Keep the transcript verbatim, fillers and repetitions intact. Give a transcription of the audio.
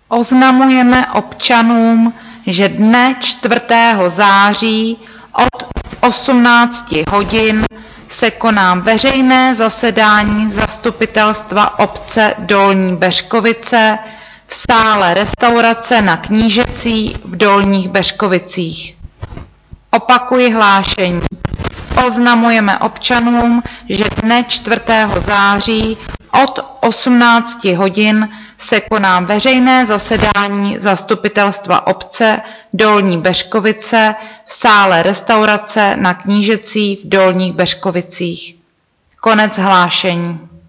Oznamujeme občanům, že dne čtvrtého září od osmnácti hodin se koná veřejné zasedání Zastupitelstva obce Dolní Beřkovice v sále restaurace Na Knížecí v Dolních Beřkovicích. Opakuji hlášení. Oznamujeme občanům, že dne čtvrtého září od osmnácti hodin se koná veřejné zasedání Zastupitelstva obce Dolní Beřkovice v sále restaurace Na Knížecí v Dolních Beřkovicích. Konec hlášení.